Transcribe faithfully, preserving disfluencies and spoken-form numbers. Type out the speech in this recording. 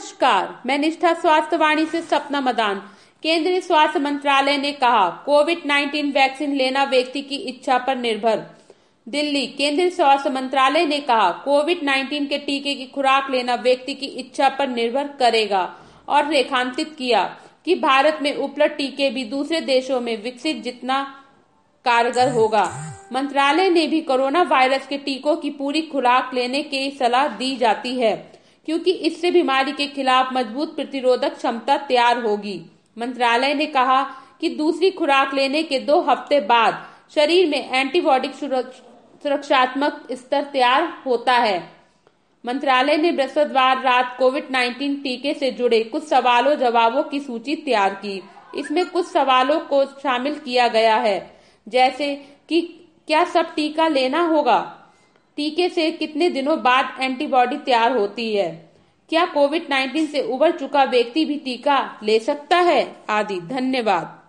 नमस्कार, मैं निष्ठा स्वास्थ्य वाणी से सपना मदान। केंद्रीय स्वास्थ्य मंत्रालय ने कहा, कोविड नाइन्टीन वैक्सीन लेना व्यक्ति की इच्छा पर निर्भर। दिल्ली, केंद्रीय स्वास्थ्य मंत्रालय ने कहा, कोविड नाइन्टीन के टीके की खुराक लेना व्यक्ति की इच्छा पर निर्भर करेगा और रेखांकित किया कि भारत में उपलब्ध टीके भी दूसरे देशों में विकसित जितना कारगर होगा। मंत्रालय ने भी कोरोना वायरस के टीकों की पूरी खुराक लेने की सलाह दी जाती है, क्योंकि इससे बीमारी के खिलाफ मजबूत प्रतिरोधक क्षमता तैयार होगी। मंत्रालय ने कहा कि दूसरी खुराक लेने के दो हफ्ते बाद शरीर में एंटीबॉडी सुरक्षात्मक स्तर तैयार होता है। मंत्रालय ने बृहस्पतिवार रात कोविड नाइन्टीन टीके से जुड़े कुछ सवालों जवाबों की सूची तैयार की। इसमें कुछ सवालों को शामिल किया गया है, जैसे कि क्या सब टीका लेना होगा, टीके से कितने दिनों बाद एंटीबॉडी तैयार होती है, क्या कोविड नाइन्टीन से उबर चुका व्यक्ति भी टीका ले सकता है, आदि। धन्यवाद।